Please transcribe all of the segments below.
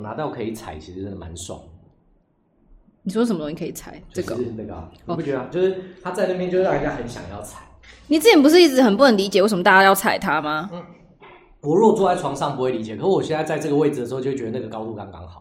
拿到可以踩，其实真的蛮爽。 你说什么东西可以踩？这个就是那个、你不觉得、就是他在那边，就是让人家很想要踩。 你之前不是一直很不能理解为什么大家要踩它吗？ 我如果坐在床上不会理解，可是我现在在这个位置的时候，就觉得那个高度刚刚好。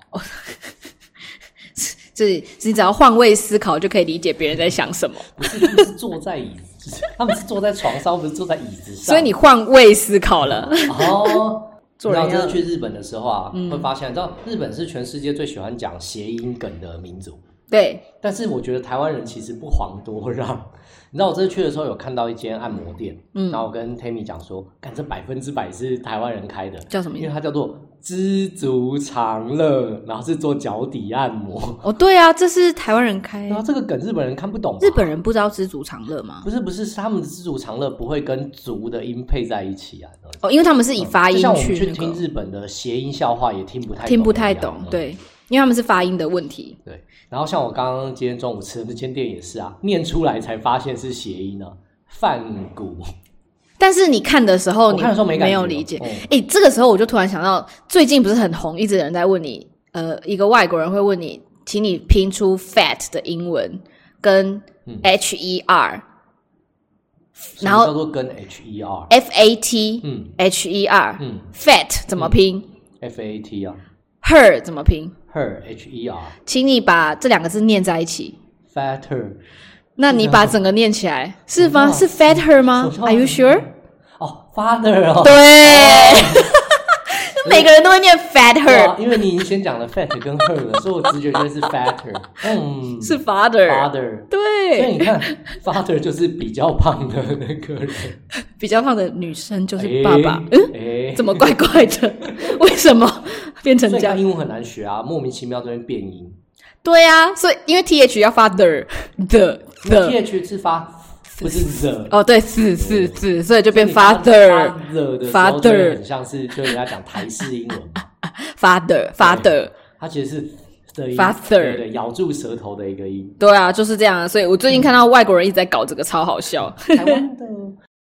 你只要换位思考就可以理解别人在想什么。 不是，他们是坐在椅子，他们是坐在床上，不是坐在椅子上。 所以你换位思考了。 哦， 做人要你知道，这次去日本的时候啊，会发现，你知道日本是全世界最喜欢讲谐音梗的民族。 对， 但是我觉得台湾人其实不遑多让。你知道我这次去的时候有看到一间按摩店，然后我跟 Tammy 讲说，干这100%是台湾人开的， 叫什么？ 因为它叫做知足常乐，然后是做脚底按摩。 哦，对啊，这是台湾人开。 然后这个梗日本人看不懂吧？ 日本人不知道知足常乐吗？ 不是，是他们的知足常乐不会跟足的音配在一起啊。 哦，因为他们是以发音去、 就像我们去听日本的谐音笑话也听不太懂， 对，因为他们是发音的问题。 对，然后像我刚刚今天中午吃的那间店也是啊，念出来才发现是谐音啊，饭骨。 但是你看的时候，你没有理解。这个时候我就突然想到，最近不是很红，一直有人在问你，一个外国人会问你，请你拼出 fat 的英文跟 HER，然后叫做跟 HER FAT HER fat 怎么拼 FAT 啊 her 怎么拼 her HER， 请你把这两个字念在一起 fatter。 那你把整个念起来是吗？是 fatter 吗 ？Are you sure？ 哦 ，father 哦， 对，每个人都会念 fatter， 因为你已经先讲了 fat 跟 her 了，所以我直觉就是 fatter。 是 father， 对， 所以你看 father 就是比较胖的那个人， 比较胖的女生就是爸爸。怎么怪怪的？为什么变成这样？ 英文很难学啊，莫名其妙这边变音。 对啊，所以因为 th 要发 the，th 是发不是 the 哦，对，是，所以就变 father， 发 the 的时候就很像是就人家讲台式英文 father， 它其实是的音 father， 对，咬住舌头的一个音。 对啊，就是这样。所以我最近看到外国人一直在搞这个，超好笑。 台湾的。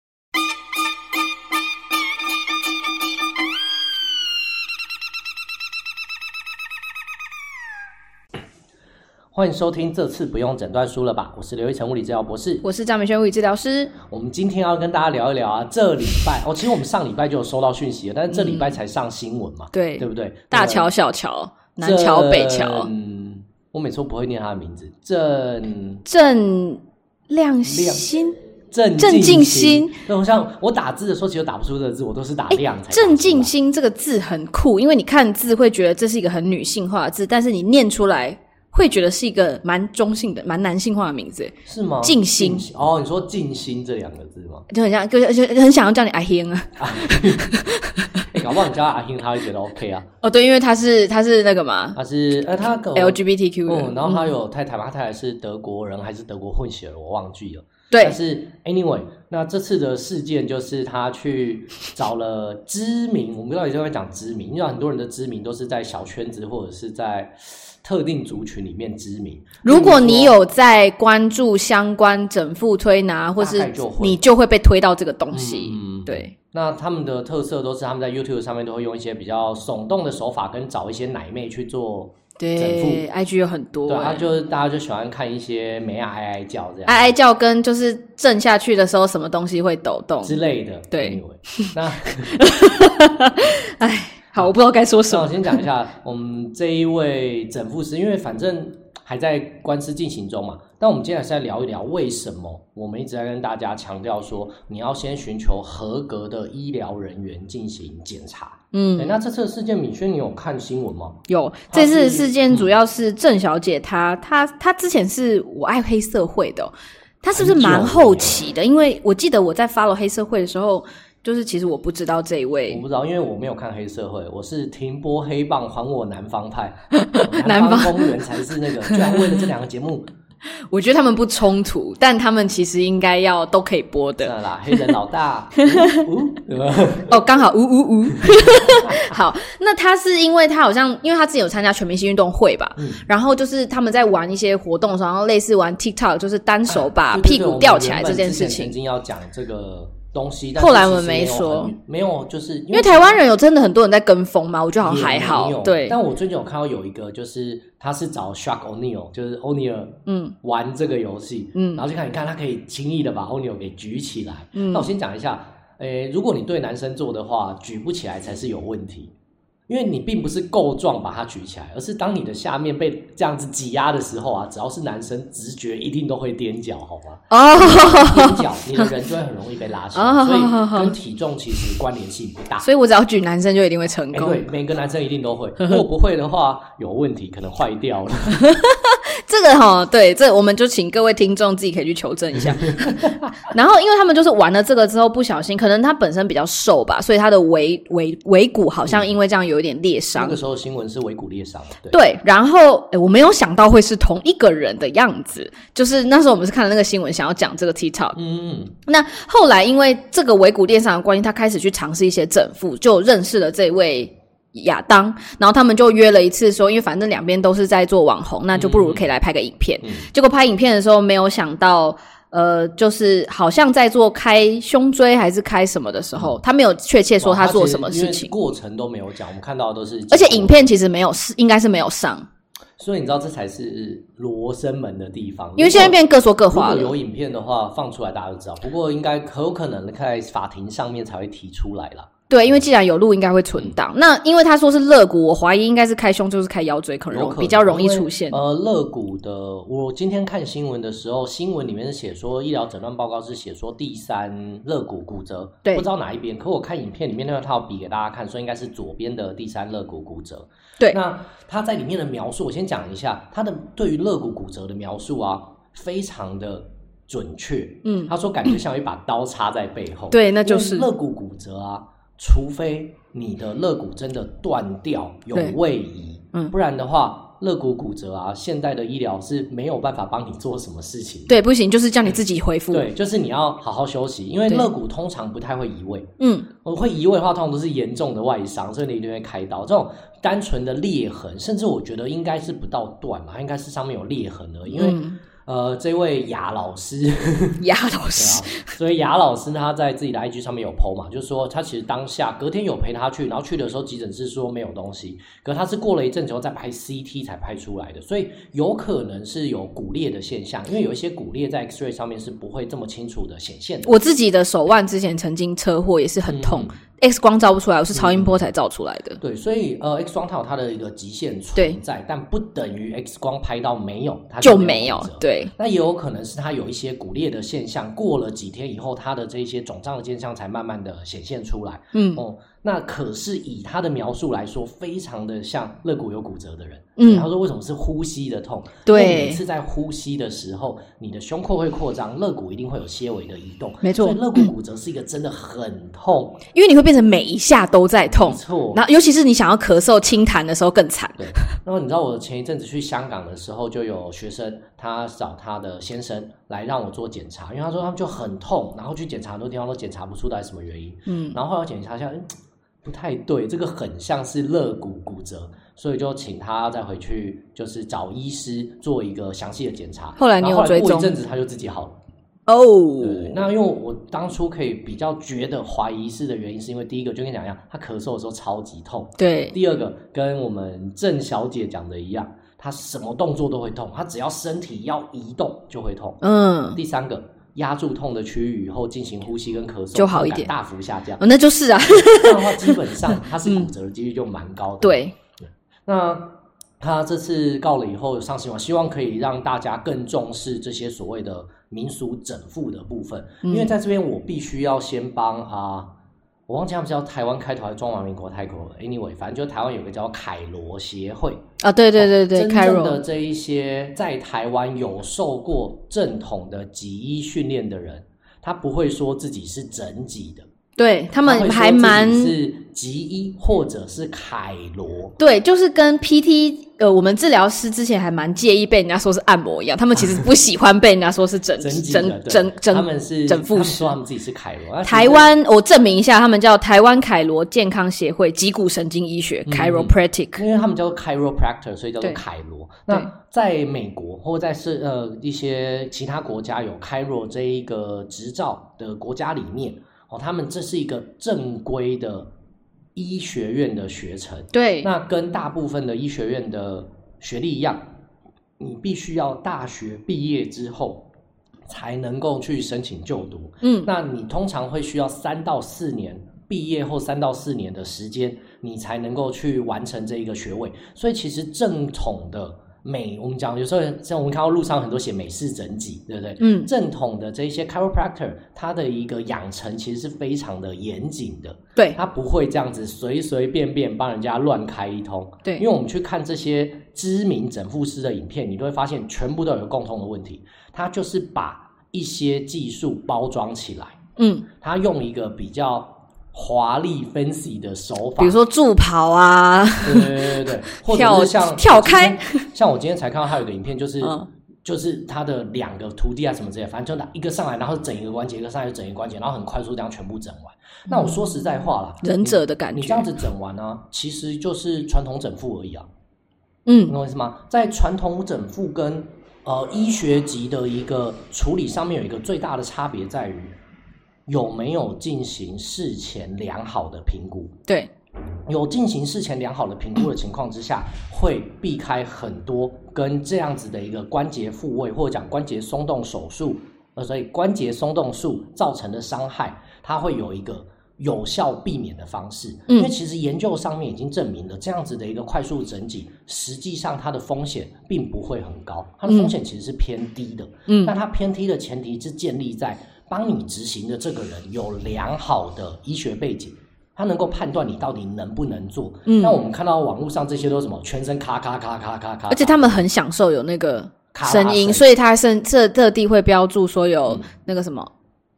欢迎收听，这次不用诊断书了吧？我是刘一成物理治疗博士， 我是张美萱物理治疗师。 我们今天要跟大家聊一聊啊，这礼拜其实我们上礼拜就有收到讯息了，但是这礼拜才上新闻嘛，对不对？ 大桥、小桥、南桥、北桥， 我每次都不会念他的名字， 郑亮欣。 郑敬欣，那像我打字的时候，其实打不出这个字，我都是打亮才。 郑敬欣这个字很酷，因为你看字会觉得这是一个很女性化的字，但是你念出来会觉得是一个蛮中性的、蛮男性化的名字， 是吗？ 静心哦，你说静心这两个字吗？ 就很像，就很想要叫你阿兴啊。 搞不好你叫他阿兴，他会觉得 OK 啊。 哦，对，因为他是那个嘛， 他是他 LGBTQ 的， 然后他有太太嘛，他太太是德国人还是德国混血儿，我忘记了。 对， 但是 anyway， 那这次的事件就是他去找了知名，我们到底就在讲知名，因为很多人的知名都是在小圈子或者是在特定族群里面知名。 如果你有在关注相关整复推拿，或是你就会被推到这个东西。对。 那他们的特色都是他们在 YouTube 上面都会用一些比较耸动的手法，跟找一些奶妹去做。 对 ，IG 有很多， 对，就是大家就喜欢看一些美啊哀哀叫这样， 哀哀叫跟就是震下去的时候什么东西会抖动之类的。 对， anyway， 那哎，好，我不知道该说什么。 那我先讲一下我们这一位整复师，因为反正还在官司进行中嘛。但我们接下来是来聊一聊为什么我们一直在跟大家强调说，你要先寻求合格的医疗人员进行检查。那这次的事件，敏轩你有看新闻吗？ 有，这次的事件主要是郑小姐她之前是我爱黑社会的她是不是蛮后期的？因为我记得我在 follow 黑社会的时候，就是其实我不知道这一位， 我不知道，因为我没有看黑社会，我是停播黑棒还我南方派， 南方公园才是那个，居然为了这两个节目。 我觉得他们不冲突，但他们其实应该要都可以播的。 算了啦，黑人老大， 哦，刚好好，那他是因为他好像，因为他自己有参加全明星运动会吧，然后就是他们在玩一些活动的时候，然后类似玩 TikTok， 就是单手把屁股吊起来这件事情。 曾经要讲这个东西， 后来我们没说， 没有，就是因为台湾人有真的很多人在跟风嘛，我觉得好像还好。对， 但我最近有看到有一个，就是他是找 Shaq O'Neal， 就是欧尼尔，玩这个游戏，然后就看，你看他可以轻易的把欧尼尔给举起来。那我先讲一下，如果你对男生做的话，举不起来才是有问题。因为你并不是够壮把它举起来，而是当你的下面被这样子挤压的时候啊，只要是男生直觉一定都会踮脚，好吗？踮脚，你的人就会很容易被拉起来，所以跟体重其实关联性不大。 所以我只要举男生就一定会成功。 对，每个男生一定都会。如果不会的话，有问题，可能坏掉了。 这个对，这我们就请各位听众自己可以去求证一下。然后因为他们就是玩了这个之后不小心，可能他本身比较瘦吧，所以他的尾骨好像因为这样有一点裂伤。 那个时候新闻是尾骨裂伤。 对，然后我没有想到会是同一个人的样子，就是那时候我们是看了那个新闻想要讲这个 TikTok。那后来因为这个尾骨裂伤的关系，他开始去尝试一些整复，就认识了这位亚当，然后他们就约了一次说，因为反正两边都是在做网红，那就不如可以来拍个影片。结果拍影片的时候没有想到就是好像在做开胸椎还是开什么的时候，他没有确切说他做什么事情， 过程都没有讲，我们看到的都是， 而且影片其实没有，应该是没有上。 所以你知道这才是罗生门的地方， 因为现在变各说各话了。 如果有影片的话放出来大家都知道，不过应该很有可能在法庭上面才会提出来啦。 对，因为既然有录应该会存档。那因为他说是肋骨，我怀疑应该是开胸就是开腰椎，可能比较容易出现。 肋骨的，我今天看新闻的时候，新闻里面是写说医疗诊断报告是写说第3肋骨骨折，不知道哪一边。可我看影片里面那个套比给大家看，说应该是左边的第3肋骨骨折。 对， 那他在里面的描述，我先讲一下他的对于肋骨骨折的描述啊，非常的准确。他说感觉像有一把刀插在背后。 对，那就是肋骨骨折啊。除非你的肋骨真的断掉有位移，不然的话肋骨骨折啊，现代的医疗是没有办法帮你做什么事情。 对，不行，就是叫你自己恢复。 对，就是你要好好休息，因为肋骨通常不太会移位。会移位的话通常都是严重的外伤，所以你一定会开刀。这种单纯的裂痕，甚至我觉得应该是不到断嘛，应该是上面有裂痕而已。因为这位雅老师所以雅老师他在自己的 IG 上面有 po 嘛，就是说他其实当下隔天有陪他去，然后去的时候急诊室说没有东西，可他是过了一阵子后再拍 CT 才拍出来的，所以有可能是有骨裂的现象，因为有一些骨裂在 X-ray 上面是不会这么清楚的显现的。 我自己的手腕之前曾经车祸也是很痛，X 光照不出来，我是超音波才照出来的。 对，所以X 光它有它的一个极限存在，但不等于 X 光拍到没有它就没有。 对。 那也有可能是它有一些骨裂的现象，过了几天以后，它的这些肿胀的现象才慢慢的显现出来。那可是以他的描述来说，非常的像肋骨有骨折的人。他说为什么是呼吸的痛？ 对， 因为每次在呼吸的时候，你的胸廓会扩张，肋骨一定会有些微的移动。 没错， 所以肋骨骨折是一个真的很痛， 因为你会变成每一下都在痛。 没错， 然后尤其是你想要咳嗽、清痰的时候更惨。 对，然后你知道我前一阵子去香港的时候，就有学生他找他的先生来让我做检查，因为他说他们就很痛，然后去检查很多地方都检查不出来什么原因。然后后来检查一下，不太对，这个很像是肋骨骨折，所以就请他再回去，就是找医师做一个详细的检查。 后来你有追踪， 过一阵子他就自己好了。对，那因为我当初可以比较觉得怀疑是的原因，是因为第一个就跟你讲一样，他咳嗽的时候超级痛。 对， 第二个跟我们郑小姐讲的一样，他什么动作都会痛，他只要身体要移动就会痛。第三个，压住痛的区域以后进行呼吸跟咳嗽就好一点， 大幅下降。 那就是啊， 这样的话基本上他是骨折的几率就蛮高的。 对， 那他这次告了以后上新闻，希望可以让大家更重视这些所谓的民俗整复的部分。因为在这边我必须要先帮我忘记他们叫台湾开头还是中华民国开头 anyway 反正就台湾有个叫凯罗协会对， 真正的这一些在台湾有受过正统的脊医训练的人，他不会说自己是整脊的， 对，他们还蛮是脊医或者是凯罗。 对，就是跟 PT 我们治疗师之前还蛮介意被人家说是按摩一样，他们其实不喜欢被人家说是整他们是整复师， 他们自己是凯罗。 台湾我证明一下，他们叫台湾凯罗健康协会脊骨神经医学 Chiropractic， 因为他们叫做 Chiropractor， 所以叫做凯罗。那在美国或者在一些其他国家有 Chiro 这一个执照的国家里面， 他们这是一个正规的医学院的学程。 对， 那跟大部分的医学院的学历一样，你必须要大学毕业之后才能够去申请就读。那你通常会需要3到4年，毕业后3到4年的时间，你才能够去完成这一个学位。所以其实正统的我们讲有时候像我们看到路上很多写美式整脊，对不对？正统的这一些 chiropractor 他的一个养成其实是非常的严谨的。 对， 他不会这样子随随便便帮人家乱开一通。 对， 因为我们去看这些知名整复师的影片，你都会发现全部都有共同的问题，他就是把一些技术包装起来。他用一个比较华丽 fancy 的手法， 比如说助跑啊， 对，或者是像跳开， 像我今天才看到他有个影片，就是他的2个徒弟啊什么之类的，反正就一个上来，然后整一个关节，一个上来就整一个关节，然后很快速这样全部整完。那我说实在话啦， 忍者的感觉， 你这样子整完啊，其实就是传统整复而已啊。你懂我意思吗？在传统整复跟医学级的一个处理上面有一个最大的差别在于有没有进行事前良好的评估。 对， 有进行事前良好的评估的情况之下，会避开很多跟这样子的一个关节复位或者讲关节松动手术，所以关节松动术造成的伤害，它会有一个有效避免的方式。因为其实研究上面已经证明了，这样子的一个快速整脊，实际上它的风险并不会很高，它的风险其实是偏低的。但它偏低的前提是建立在帮你执行的这个人有良好的医学背景，他能够判断你到底能不能做。那我们看到网络上这些都是什么？全身咔咔咔咔咔咔， 而且他们很享受有那个声音，所以他特地会标注说有那个什么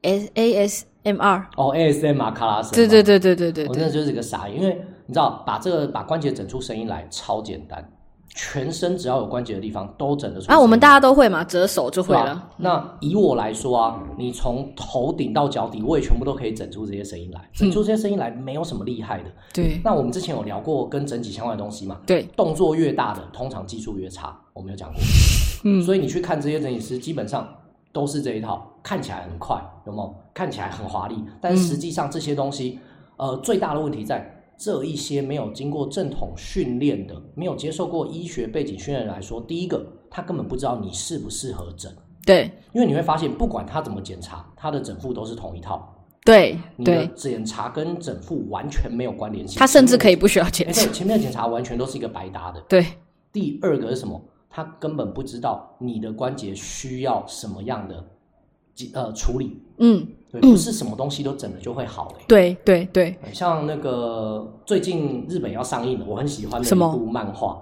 ASMR ASMR 咔啦声。 对， 我真的就是个傻眼，因为你知道把关节整出声音来超简单，全身只要有关节的地方都整得出声音。 我们大家都会嘛，折手就会了。 那以我来说啊，你从头顶到脚底，我也全部都可以整出这些声音来。整出这些声音来没有什么厉害的。 对。 那我们之前有聊过跟整脊相关的东西嘛？ 对。 动作越大的，通常技术越差，我们有讲过。所以你去看这些整脊师，基本上都是这一套，看起来很快，有没有？看起来很华丽，但实际上这些东西，最大的问题在这一些没有经过正统训练的、没有接受过医学背景训练的人来说，第一个，他根本不知道你适不适合整。 对， 因为你会发现，不管他怎么检查，他的整复都是同一套。 对， 你的检查跟整复完全没有关联性， 他甚至可以不需要检查。 前面的检查完全都是一个白搭的。 对。 第二个是什么？他根本不知道你的关节需要什么样的处理。对，不是什么东西都整了就会好。 对， 像那个最近日本要上映的，我很喜欢的一部漫画，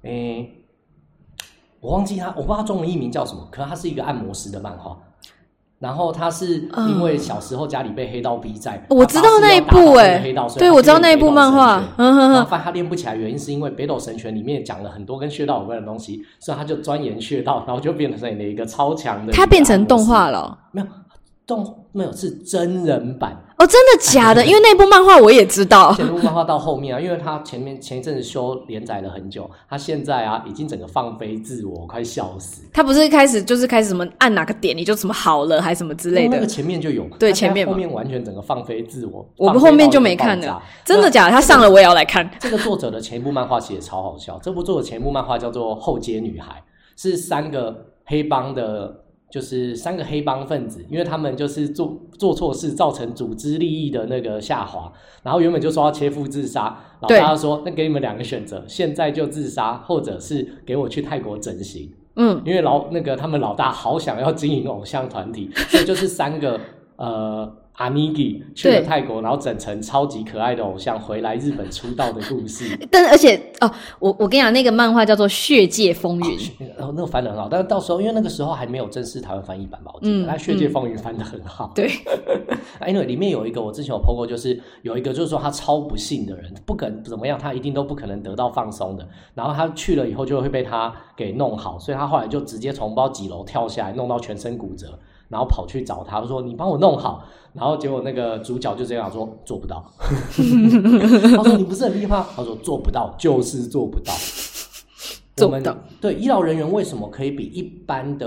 我忘记我不知道它中文译名叫什么，可能它是一个按摩师的漫画。然后他是因为小时候家里被黑道逼债， 我知道那一部对，我知道那一部漫画。然后发现他练不起来，原因是因为北斗神拳里面讲了很多跟穴道有关的东西，所以他就钻研穴道，然后就变成了一个超强的。 他变成动画了？ 没有，是真人版。 真的假的？因为那部漫画我也知道。 那部漫画到后面啊，因为他前一阵子休连载了很久，他现在啊已经整个放飞自我，快笑死。 他不是开始什么按哪个点你就什么好了，还是什么之类的？ 那个前面就有， 对，前面后面完全整个放飞自我。 我们后面就没看了，真的假的？他上了我也要来看。 这个作者的前一部漫画其实也超好笑，这部作者前一部漫画叫做《后街女孩》，是3个黑帮的。就是3个黑帮分子，因为他们就是做错事，造成组织利益的那个下滑，然后原本就说要切腹自杀，老大说那给你们2个选择，现在就自杀，或者是给我去泰国整形。因为他们老大好想要经营偶像团体，所以就是3个阿尼基去了泰国，然后整成超级可爱的偶像回来日本出道的故事。 而且我跟你讲，那个漫画叫做《血界风云》。 那个翻得很好，但是到时候因为那个时候还没有正式台湾翻译版吧，我记得。但《血界风云》翻得很好。 对。 因为里面有一个我之前有 po 过，就是有一个就是说他超不幸的人，不肯怎么样，他一定都不可能得到放松的。然后他去了以后就会被他给弄好，所以他后来就直接从不知道几楼跳下来，弄到全身骨折。然后跑去找他说你帮我弄好，然后结果那个主角就这样说做不到。他说你不是很厉害？他说做不到就是做不到。 做不到。 对，医疗人员为什么可以比一般的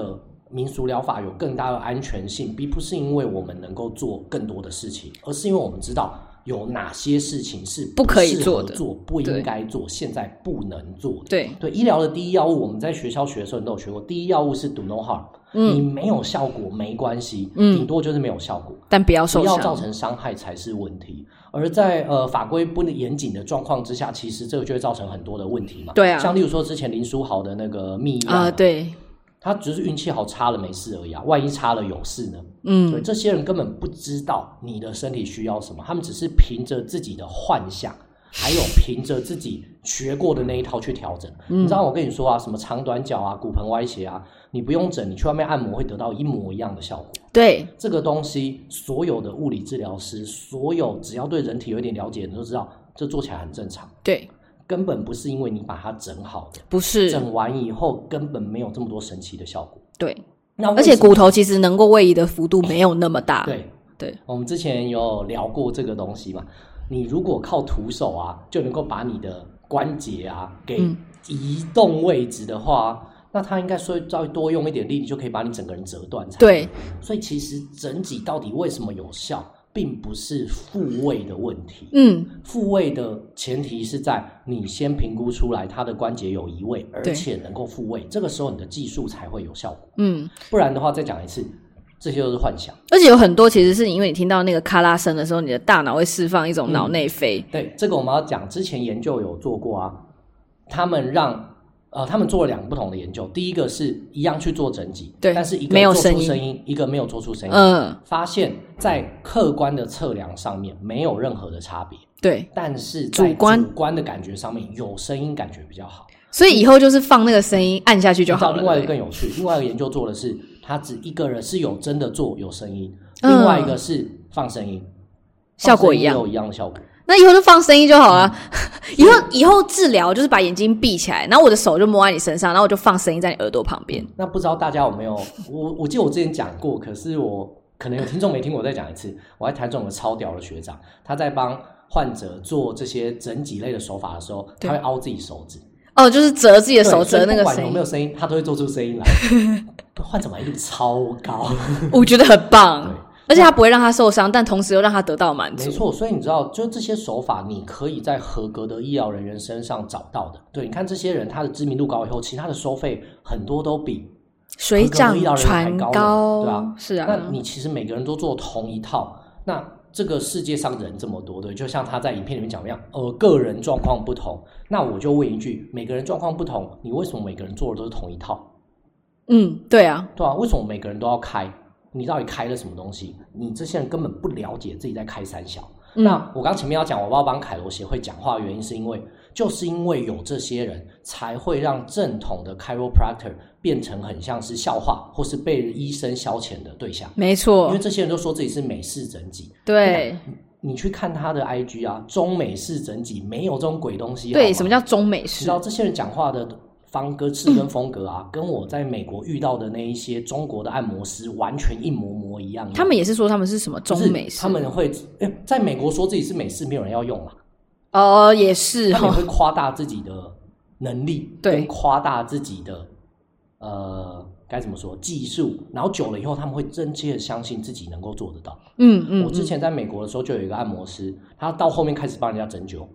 民俗疗法有更大的安全性，并不是因为我们能够做更多的事情，而是因为我们知道有哪些事情是不可以做的， 不应该做，现在不能做的。 对， 医疗的第一要务，我们在学校学的时候你都有学过，第一要务是 do no harm。你没有效果没关系，顶多就是没有效果， 但不要受伤， 不要造成伤害才是问题。而在法规不严谨的状况之下，其实这个就会造成很多的问题嘛。 对啊， 像例如说之前林书豪的那个密医对， 他只是运气好差了没事而已啊，万一差了有事呢？所以这些人根本不知道你的身体需要什么，他们只是凭着自己的幻想，还有凭着自己学过的那一套去调整。你知道我跟你说啊，什么长短脚啊、骨盆歪斜啊，你不用整，你去外面按摩会得到一模一样的效果。 对， 这个东西所有的物理治疗师，所有只要对人体有一点了解的人都知道，这做起来很正常。 对， 根本不是因为你把它整好的， 不是整完以后根本没有这么多神奇的效果。 对，而且骨头其实能够位移的幅度没有那么大。 对，我们之前有聊过这个东西嘛。你如果靠徒手啊，就能够把你的关节啊给移动位置的话，那它应该稍微多用一点力，你就可以把你整个人折断。 对， 所以其实整脊到底为什么有效，并不是复位的问题。复位的前提是在你先评估出来它的关节有移位，而且能够复位，这个时候你的技术才会有效果。不然的话，再讲一次。这些都是幻想， 而且有很多其实是因为你听到那个咔啦声的时候，你的大脑会释放一种脑内啡。 对，这个我们要讲，之前研究有做过啊，他们做了2个不同的研究，第一个是一样去做整脊， 对， 但是一个做出声音，一个没有做出声音。发现在客观的测量上面没有任何的差别， 对， 但是在主观的感觉上面有声音感觉比较好。 所以以后就是放那个声音按下去就好了。 另外一个更有趣，另外一个研究做的是，他只一个人是有真的做有声音，另外一个是放声音， 效果一样， 有一样的效果。 那以后就放声音就好了。以后治疗就是把眼睛闭起来，然后我的手就摸在你身上，然后我就放声音在你耳朵旁边。 那不知道大家有没有？我记得我之前讲过，可是我可能有听众没听过，我再讲一次。我在台中有个超屌的学长，他在帮患者做这些整脊类的手法的时候，他会凹自己手指。 就是折自己的手，折那个声音。 不管有没有声音，他都会做出声音来。患者满意度超高， 我觉得很棒。而且他不会让他受伤，但同时又让他得到满足。 没错，所以你知道，就这些手法，你可以在合格的医疗人员身上找到的。对，你看这些人，他的知名度高以后，其他的收费很多都比水涨船高， 对吧？ 是啊。 那你其实每个人都做同一套，那这个世界上人这么多，对，就像他在影片里面讲一样，个人状况不同。那我就问一句，每个人状况不同，你为什么每个人做的都是同一套？ 对啊， 对啊，为什么每个人都要开？你到底开了什么东西？你这些人根本不了解自己在开三小。那我刚前面要讲，我要帮凯罗协会讲话的原因，就是因为有这些人，才会让正统的 chiropractor 变成很像是笑话，或是被医生消遣的对象。 没错， 因为这些人都说自己是美式整脊。 对， 你去看他的 IG 啊，中美式整脊没有这种鬼东西。 对，什么叫中美式？ 你知道这些人讲话的方式跟风格啊，跟我在美国遇到的那一些中国的按摩师完全一模一样。 他们也是说他们是什么中美式， 他们会在美国说自己是美式，没有人要用嘛。 也是， 他们会夸大自己的能力，跟夸大自己的该怎么说技术，然后久了以后，他们会真切的相信自己能够做得到。我之前在美国的时候，就有一个按摩师，他到后面开始帮人家针灸。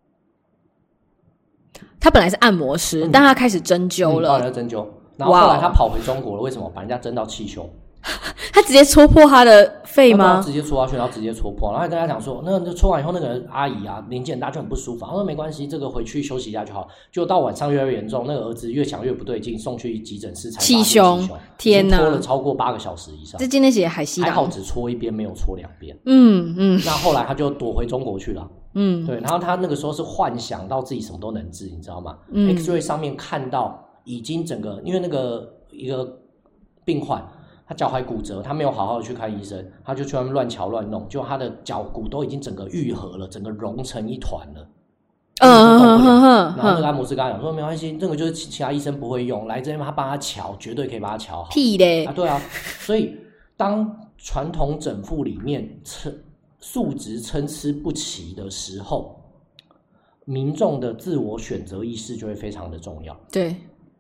他本来是按摩师，但他开始针灸了， 帮人家针灸。然后后来他跑回中国了，为什么？把人家针到气胸。 他直接戳破他的肺吗？ 直接戳下去，然后直接戳破，然后跟他讲说，那就戳完以后，那个阿姨啊，年纪很大就很不舒服。他说没关系，这个回去休息一下就好。就到晚上越来越严重，那个儿子越想越不对劲，送去急诊室才气胸。天哪， 戳了超过8个小时以上。 这今天写海西， 还好只戳一边，没有戳2边。那后来他就躲回中国去了。对，然后他那个时候是幻想到自己什么都能治，你知道吗？X-ray 上面看到已经整个，因为那个一个病患。他脚踝骨折，他没有好好的去看医生，他就去外面乱瞧乱弄，就他的脚骨都已经整个愈合了，整个融成一团了。然后那个按摩师跟他讲说，没关系，这个就是其他医生不会用，来这边他帮他瞧，绝对可以把他瞧好。 屁嘞！ 对啊，所以当传统整复里面素质参差不齐的时候，民众的自我选择意识就会非常的重要。 对。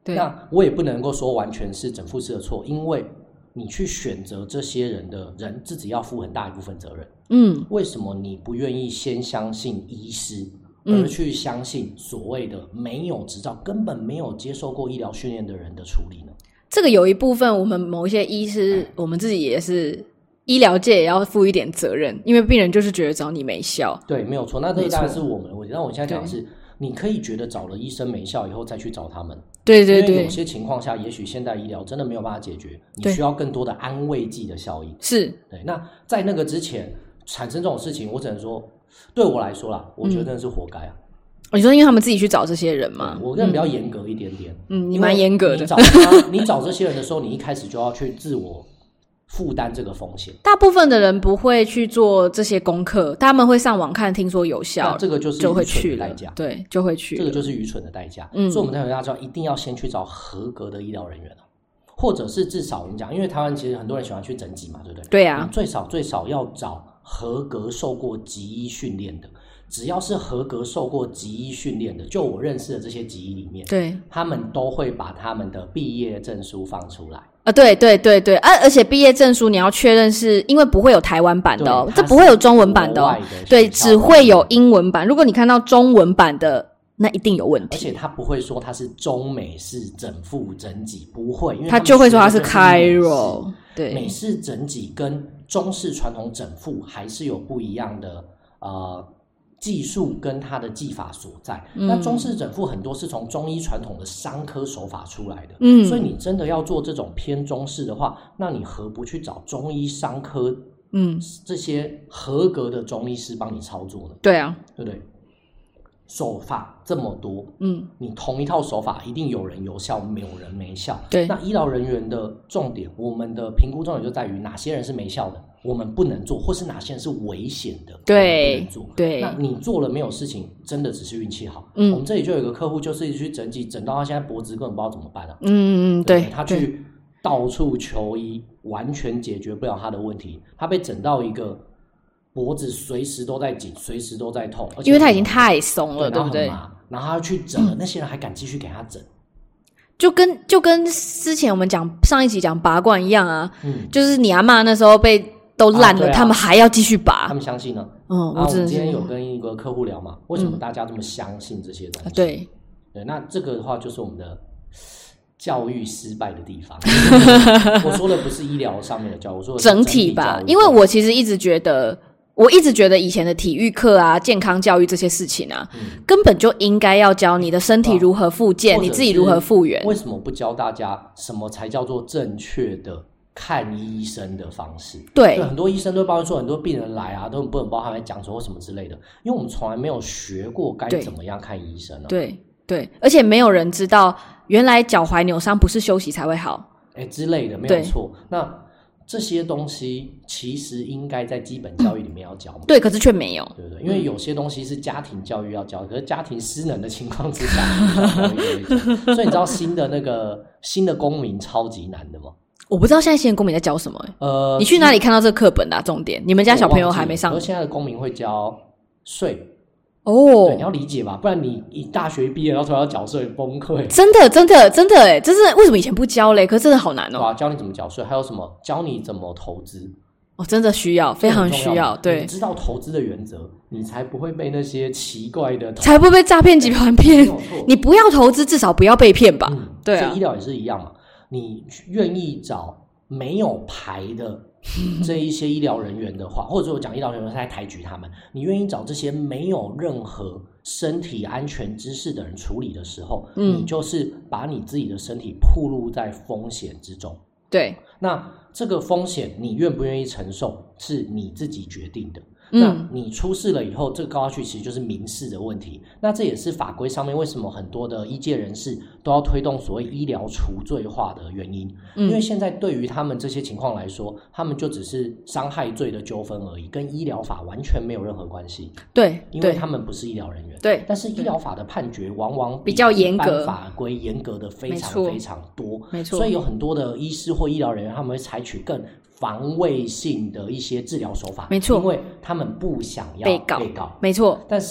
对， 那我也不能够说完全是整复师的错，因为你去选择这些人的人自己要负很大一部分责任。为什么你不愿意先相信医师，而去相信所谓的没有执照、根本没有接受过医疗训练的人的处理呢？ 这个有一部分我们某一些医师，我们自己也是医疗界也要负一点责任，因为病人就是觉得找你没效。 对，没有错。那这当然是我们的问题。那我现在讲的是，你可以觉得找了医生没效以后再去找他们。 对对对， 因为有些情况下也许现代医疗真的没有办法解决，你需要更多的安慰剂的效应。 是， 对。那在那个之前产生这种事情，我只能说对我来说啦，我觉得真的是活该啊。 你说因为他们自己去找这些人吗？ 我个人比较严格一点点。 你蛮严格的。 你找这些人的时候，你一开始就要去自我负担这个风险。 大部分的人不会去做这些功课，他们会上网看，听说有效， 这个就是愚蠢的代价。 对，就会去。 这个就是愚蠢的代价。所以我们大家知道，一定要先去找合格的医疗人员，或者是至少我们讲，因为台湾其实很多人喜欢去整脊嘛，对不对？ 对啊， 最少要找合格受过脊医训练的。只要是合格受过脊医训练的，就我认识的这些脊医里面， 对， 他们都会把他们的毕业证书放出来。 对对对对，而且毕业证书你要确认是因为不会有台湾版的这不会有中文版的对，只会有英文版。如果你看到中文版的，那一定有问题。 而且他不会说他是中美式整复整脊，不会，因为他就会说他是 Chiro。对， 美式整脊跟中式传统整复还是有不一样的技术跟它的技法所在。那中式整复很多是从中医传统的伤科手法出来的。所以你真的要做这种偏中式的话，那你何不去找中医伤科这些合格的中医师帮你操作呢？ 对啊， 对不对？手法这么多，你同一套手法一定有人有效，有人没效。 对， 那医疗人员的重点，我们的评估重点就在于哪些人是没效的，我们不能做，或是哪些人是危险的， 对， 我们不能做。 对， 那你做了没有事情，真的只是运气好。我们这里就有一个客户，就是去整脊，整到他现在脖子根本不知道怎么办啊。对，他去到处求医，完全解决不了他的问题，他被整到一个脖子随时都在紧，随时都在痛，而且因为他已经太松了，对不对？ 然后他去整了，那些人还敢继续给他整， 就跟之前我们上一集讲拔罐一样啊。就是你阿嬷那时候都烂了，他们还要继续拔， 他们相信呢。 我今天有跟一个客户聊嘛，为什么大家这么相信这些东西？ 对， 那这个的话就是我们的教育失败的地方。我说的不是医疗上面的教育，我说的是整体吧。因为我其实一直觉得以前的体育课啊、健康教育这些事情啊，根本就应该要教你的身体如何复健，你自己如何复原。 为什么不教大家什么才叫做正确的看医生的方式？对，很多医生都抱怨说，很多病人来啊，都不能包含在讲什么之类的，因为我们从来没有学过该怎么样看医生啊。 对，而且没有人知道原来脚踝扭伤不是休息才会好， 之类的，没有错。那这些东西其实应该在基本教育里面要教嘛？ 对，可是却没有， 对不对？因为有些东西是家庭教育要教，可是家庭失能的情况之下，所以你知道新的公民超级难的吗？ 我不知道现在新的公民在教什么。你去哪里看到这个课本啊？重点，你们家小朋友还没上。 而现在的公民会教税。对，你要理解吧，不然你大学毕业然后突然要缴税，崩溃。真的耶，这是为什么以前不教嘞？可是真的好难哦。 教你怎么缴税，还有什么教你怎么投资。 真的需要，非常需要。对， 你知道投资的原则，你才不会被那些奇怪的， 才不会被诈骗集团骗。你不要投资，至少不要被骗吧。对啊， 医疗也是一样嘛。你愿意找没有牌的这一些医疗人员的话，或者说我讲医疗人员是在抬举他们，你愿意找这些没有任何身体安全知识的人处理的时候，你就是把你自己的身体暴露在风险之中。 对， 那这个风险你愿不愿意承受是你自己决定的。那你出事了以后，这个告下去其实就是民事的问题。那这也是法规上面为什么很多的医界人士都要推动所谓医疗除罪化的原因。因为现在对于他们这些情况来说，他们就只是伤害罪的纠纷而已，跟医疗法完全没有任何关系。 对， 因为他们不是医疗人员。 对， 但是医疗法的判决往往比较严格， 法规严格的非常非常多。 没错， 所以有很多的医师或医疗人员，他们会采取更防卫性的一些治疗手法。 没错， 因为他们不想要被告。 没错， 但是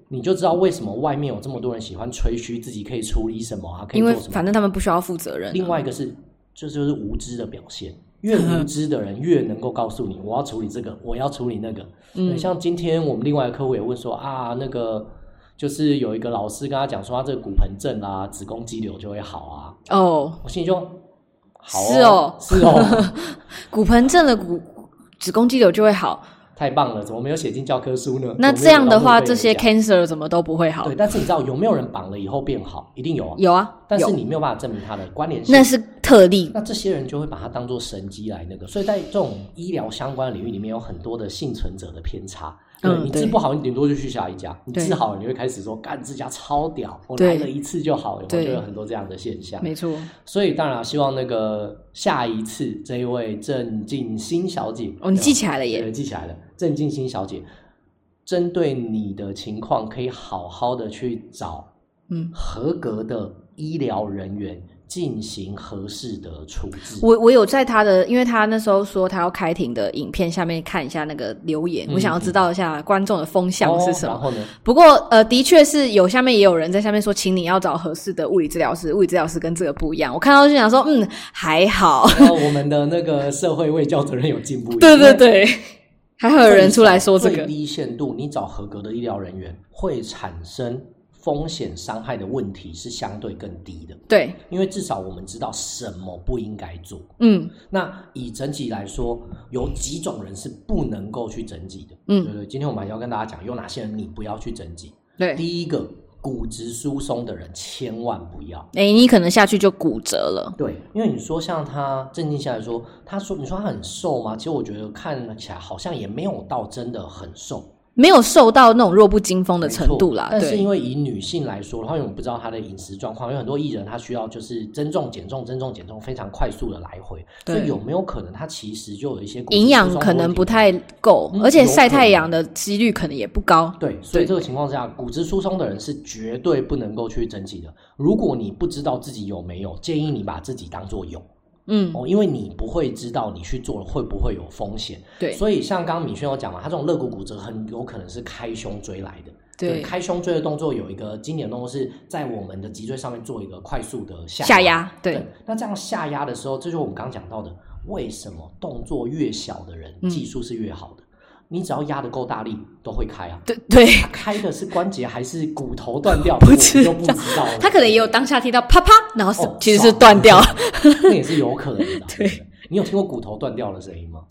你就知道为什么外面有这么多人喜欢吹嘘自己可以处理什么啊，可以做什么， 因为反正他们不需要负责任。 另外一个是就是无知的表现，越无知的人越能够告诉你我要处理这个，我要处理那个。像今天我们另外一个客户也问说啊，那个就是有一个老师跟他讲说他这个骨盆症啊，子宫肌瘤就会好啊。我心里就好是哦骨盆症的子宫肌瘤就会好， 太棒了，怎么没有写进教科书呢？ 那这样的话这些 cancer 怎么都不会好？ 对，但是你知道有没有人绑了以后变好？一定有啊， 有啊， 但是你没有办法证明它的关联性， 那是特例。 那这些人就会把它当作神机来那个，所以在这种医疗相关的领域里面有很多的幸存者的偏差。你治不好你顶多就去下一家，你治好了你会开始说干这家超屌，我来了一次就好了，就有很多这样的现象。 没错， 所以当然希望那个下一次这一位郑静心小姐你记起来了耶？ 对，记起来了。郑静心小姐针对你的情况可以好好的去找合格的医疗人员进行合适的处置。 我有在他的，因为他那时候说他要开庭的影片下面看一下那个留言，我想要知道一下观众的风向是什么。 然后呢？ 不过的确是下面也有人在下面说，请你要找合适的物理治疗师，物理治疗师跟这个不一样。我看到就想说，还好。 然后我们的那个社会卫教责任有进步。 对对对，还会有人出来说这个最低限度，你找合格的医疗人员会产生风险伤害的问题是相对更低的。 对， 因为至少我们知道什么不应该做。那以整脊来说，有几种人是不能够去整脊的。对对，今天我们还要跟大家讲有哪些人你不要去整脊。对，第一个，骨质疏松的人千万不要。 你可能下去就骨折了。 对，因为你说像他郑静下来说，你说他很瘦吗？其实我觉得看起来好像也没有到真的很瘦。 没有瘦到那种弱不禁风的程度啦， 但是因为以女性来说的话，因为我们不知道她的饮食状况，有很多艺人她需要就是增重减重非常快速的来回，所以有没有可能她其实就有一些营养可能不太够，而且晒太阳的几率可能也不高。 对，所以这个情况下，骨质疏松的人是绝对不能够去整脊的。如果你不知道自己有没有，建议你把自己当作有。因为你不会知道你去做了会不会有风险。对，所以像刚刚米轩有讲嘛，他这种肋骨骨折很有可能是开胸椎来的。对，开胸椎的动作有一个经典动作是在我们的脊椎上面做一个快速的下压。对，那这样下压的时候，这就是我们刚刚讲到的，为什么动作越小的人技术是越好的。你只要压得够大力都会开啊。对，他开的是关节还是骨头断掉我就不知道了。 他可能也有当下听到啪啪，然后其实是断掉。 那也是有可能的。对，你有听过骨头断掉的声音吗？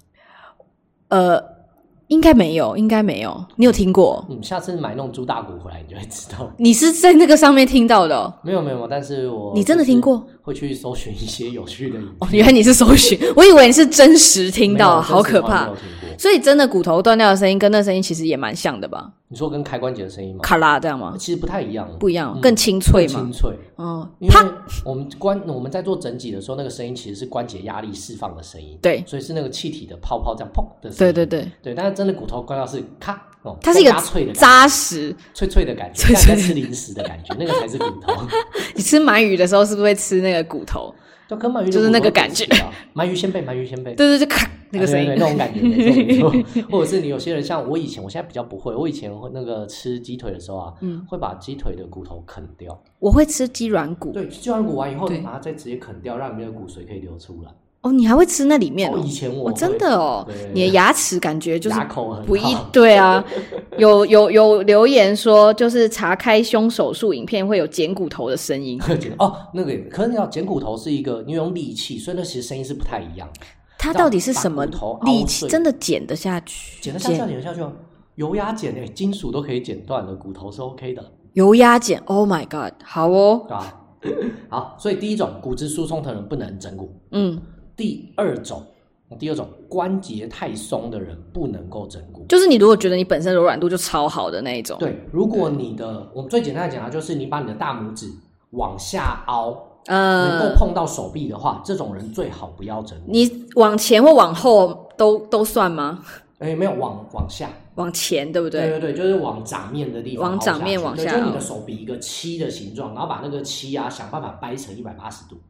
应该没有。你有听过？ 下次买那种猪大骨回来你就会知道。 你是在那个上面听到的？ 没有，但是你真的听过？ 会去搜寻一些有趣的影片。 原来你是搜寻，我以为你是真实听到，好可怕。所以真的骨头断掉的声音跟那声音其实也蛮像的吧？ 你说跟开关节的声音吗？ 咔啦这样吗？ 其实不太一样。 不一样，更清脆嘛。 更清脆。因为我们在做整脊的时候，那个声音其实是关节压力释放的声音。对，所以是那个气体的泡泡这样砰的声音。对，但是真的骨头关掉是咔。 它是一个扎实脆脆的感觉，像在吃零食的感觉，那个才是骨头。 你吃鳗鱼的时候是不是会吃那个骨头？ 就跟鳗鱼就是那个感觉， 鳗鱼鲜贝。 对，就咔那个声音， 对，那种感觉没错。或者是你有些人像我以前，我现在比较不会，我以前会那个吃鸡腿的时候啊，会把鸡腿的骨头啃掉。 我会吃鸡软骨， 对，鸡软骨完以后，把它再直接啃掉，让里面的骨髓可以流出来。 你还会吃那里面？ 以前我真的你的牙齿感觉就是牙口很好。 不对啊，有留言说，就是查开胸手术影片会有剪骨头的声音。 那个可能要剪骨头是一个你用利器，所以那其实声音是不太一样。 它到底是什么利器？真的剪得下去？ 剪得下去哦。油压剪金属都可以剪断的，骨头是 OK 的。 油压剪 ，Oh my God， 好哦。 对吧？好，所以第一种骨质疏松的人不能整骨。第二种关节太松的人不能够整骨， 就是你如果觉得你本身柔软度就超好的那一种。 对，如果我们最简单的讲就是你把你的大拇指往下凹，能够碰到手臂的话，这种人最好不要整骨。 你往前或往后都算吗？ 没有，往下。 往前对不对？ 对，就是往掌面的地方， 往掌面往下， 就你的手比一个7的形状，然后把那个7啊想办法掰成180度。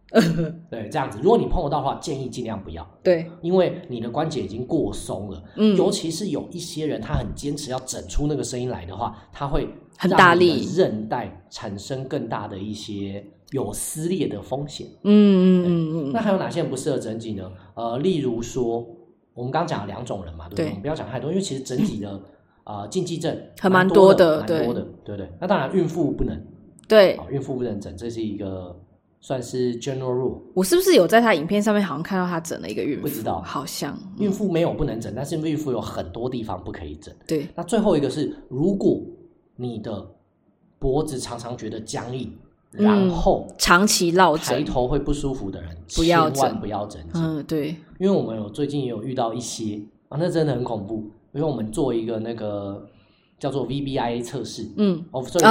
对，这样子，如果你碰得到的话，建议尽量不要。 对， 因为你的关节已经过松了，尤其是有一些人他很坚持要整出那个声音来的话，他会很大力， 韧带产生更大的一些有撕裂的风险。那还有哪些人不适合整脊呢？例如说，我们刚刚讲了2种人嘛，对不对？我们不要讲太多，因为其实整脊的禁忌症蛮多的，对不对？那当然，孕妇不能， 对， 孕妇不能整，这是一个算是 general rule。 我是不是有在他影片上面好像看到他整了一个孕妇？ 不知道， 好像孕妇没有不能整，但是孕妇有很多地方不可以整。 对， 那最后一个是，如果你的脖子常常觉得僵硬，然后长期落枕、 抬头会不舒服的人，千万不要整脊。 对， 因为我们最近也有遇到一些那真的很恐怖。因为我们做一个那个叫做 VBIA 测试，所以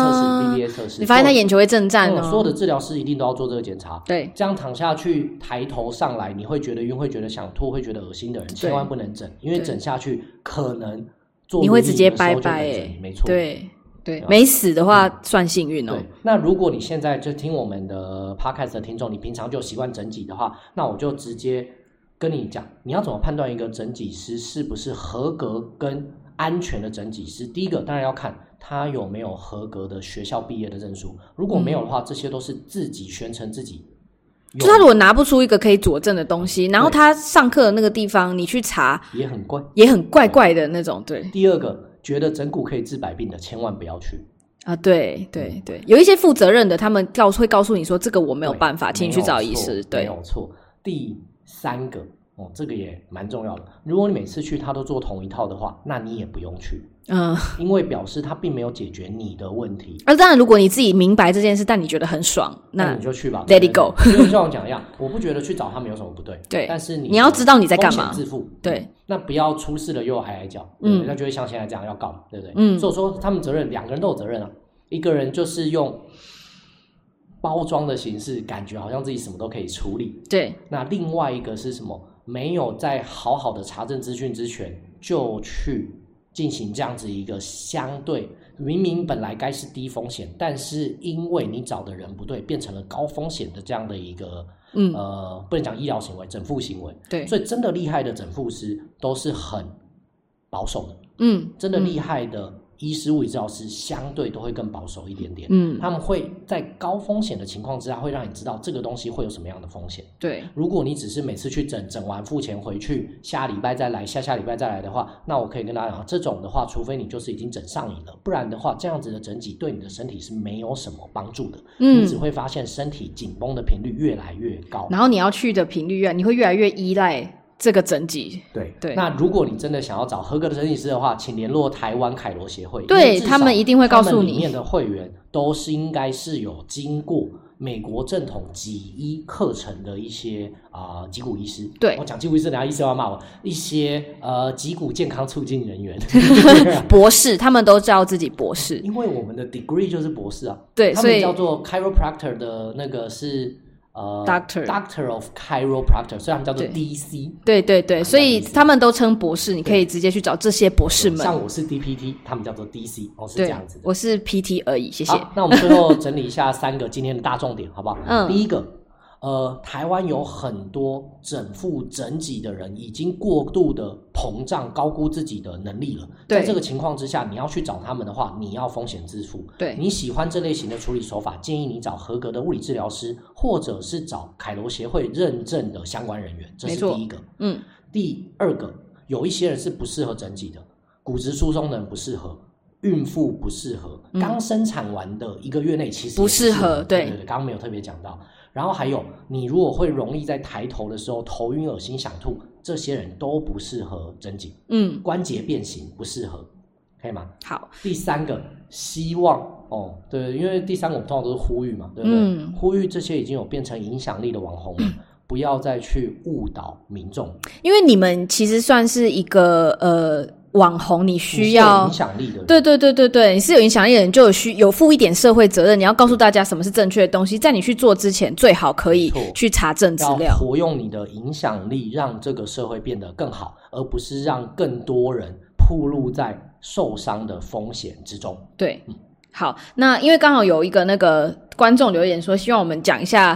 VBA 测试， 你发现他眼球会震颤所有的治疗师一定都要做这个检查。 对， 这样躺下去，抬头上来，你会觉得晕，会觉得想吐，会觉得恶心的人，千万不能整，因为整下去可能你会直接拜拜， 没错， 对，没死的话算幸运哦。 对，那如果你现在就听我们的 podcast 的听众，你平常就习惯整脊的话，那我就直接跟你讲，你要怎么判断一个整脊师是不是合格跟安全的整脊师？第一个当然要看他有没有合格的学校毕业的证书，如果没有的话，这些都是自己宣称自己。 就他如果拿不出一个可以佐证的东西，然后他上课的那个地方你去查也很怪， 也很怪怪的那种。对， 第二个觉得整骨可以治百病的，千万不要去啊！对，有一些负责任的，他们会告诉你说这个我没有办法，请你去找医师。对， 没有错。第3个这个也蛮重要的。如果你每次去他都做同一套的话，那你也不用去，因为表示他并没有解决你的问题。 当然，如果你自己明白这件事，但你觉得很爽，那你就去吧 ，Let it go。 就像我讲一样，我不觉得去找他们有什么不对， 对， 但是你要知道你在干嘛， 风险自负。 对， 那不要出事了又挨脚，那就会像现在这样要告，对不对？所以说他们责任2个人都有责任啊，一个人就是用包装的形式，感觉好像自己什么都可以处理， 对。 那另外一个是什么？没有在好好的查证资讯之前就去进行这样子一个相对明明本来该是低风险，但是因为你找的人不对，变成了高风险的这样的一个不能讲医疗行为，整复行为。对，所以真的厉害的整复师都是很保守的。真的厉害的医师、物理治疗师相对都会更保守一点点。他们会在高风险的情况之下，会让你知道这个东西会有什么样的风险。对，如果你只是每次去整完付钱回去，下礼拜再来，下礼拜再来的话，那我可以跟大家讲，这种的话，除非你就是已经整上瘾了，不然的话，这样子的整脊对你的身体是没有什么帮助的。你只会发现身体紧绷的频率越来越高， 然后你要去的频率你会越来越依赖这个整脊。 对，那如果你真的想要找合格的整脊师的话，请联络台湾凯罗协会。 对，他们一定会告诉你， 他们里面的会员都是应该是有经过美国正统脊医课程的一些脊骨医师。对，我讲脊骨医师，人家医生要骂我。一些脊骨健康促进人员， 博士，他们都叫自己博士， 因为我们的 degree 就是博士啊。 对， 他们叫做 chiropractor 的那个是。Doctor of Chiropractor， 所以他们叫做 DC。 对，所以他们都称博士，你可以直接去找这些博士们。 像我是 DPT， 他们叫做 DC， 是这样子的。 我是 PT 而已，谢谢。 好，那我们最后整理一下3个今天的大重点，好不好？第一个，台湾有很多整复整脊的人已经过度的膨胀，高估自己的能力了。在这个情况之下，你要去找他们的话，你要风险自负。对，你喜欢这类型的处理手法，建议你找合格的物理治疗师，或者是找凯罗协会认证的相关人员。这是第一个。第二个，有一些人是不适合整脊的，骨质疏松的人不适合，孕妇不适合，刚生产完的1个月内其实也不适合。对，刚刚没有特别讲到。然后还有，你如果会容易在抬头的时候头晕、恶心、想吐，这些人都不适合整脊。关节变形不适合，可以吗？好。第3个，希望对，因为第3个我们通常都是呼吁嘛，对不对？呼吁这些已经有变成影响力的网红们，不要再去误导民众， 因为你们其实算是一个网红，你需要有影响力的人。 对，你是有影响力的人，就有负一点社会责任。你要告诉大家什么是正确的东西，在你去做之前，最好可以去查证资料， 要活用你的影响力，让这个社会变得更好，而不是让更多人暴露在受伤的风险之中。对， 好，那因为刚好有一个那个观众留言说，希望我们讲一下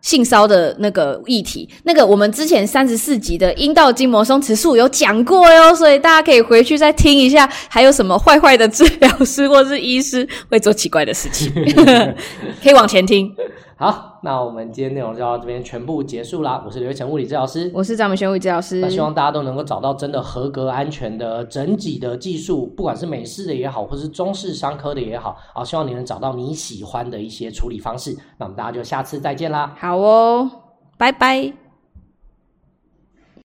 性骚的那个议题，那个我们之前34集的阴道筋膜松弛术有讲过哟，所以大家可以回去再听一下，还有什么坏坏的治疗师或是医师会做奇怪的事情可以往前听。 好，那我们今天内容就到这边全部结束啦。我是刘一成物理治疗师， 我是张美萱物理治疗师。 那希望大家都能够找到真的合格安全的整脊的技术，不管是美式的也好，或是中式伤科的也好，希望你能找到你喜欢的一些处理方式。那我们大家就下次再见啦。 好哦，拜拜。